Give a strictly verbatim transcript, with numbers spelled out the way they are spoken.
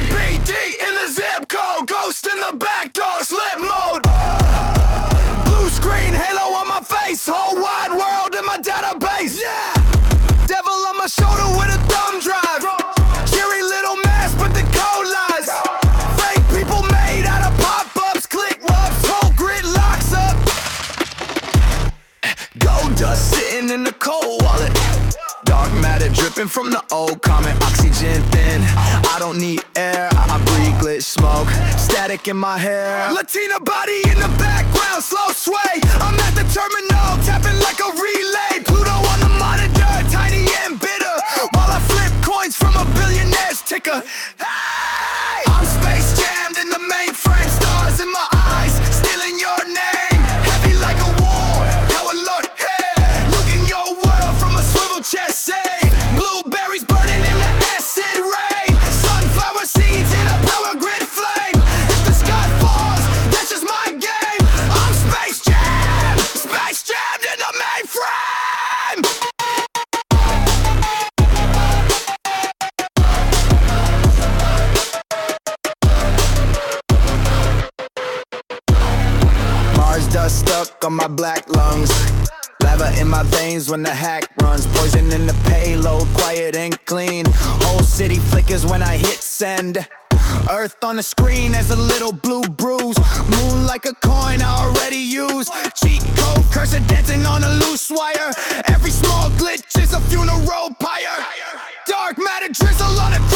B D in the zip code, ghost in the back door, slip mode. Blue screen, halo on my face, whole wide world in my database. Yeah. Devil on my shoulder with a thumb drive. Cheery little mask, but the code lies. Fake people made out of pop-ups, click ups, whole grid locks up. Gold dust sitting in the cold wallet. Dark matter dripping from the old comet. Oxygen thin, I don't need air. I breathe glitch smoke, static in my hair. Latina body in the background, slow sway. I'm at the terminal, tapping like a relay. Pluto on the monitor, tiny and bitter, while I flip coins from a billionaire's ticker. Hey! I'm space jammed in the mainframe, stars in my eyes, stealing your name. Heavy like a war, how alert, hey. Look in your world from a swivel chest, say. Blueberries burning in the acid rain. Sunflower seeds in a power grid flame. If the sky falls, that's just my game. I'm space jammed, space jammed in the mainframe. Mars dust stuck on my black lungs. Lava in my veins when the hack runs. Poison in the payload, quiet and clean. Whole city flickers when I hit send. Earth on the screen as a little blue bruise. Moon like a coin I already used. Cheat code, cursor dancing on a loose wire. Every small glitch is a funeral pyre. Dark matter drizzle on a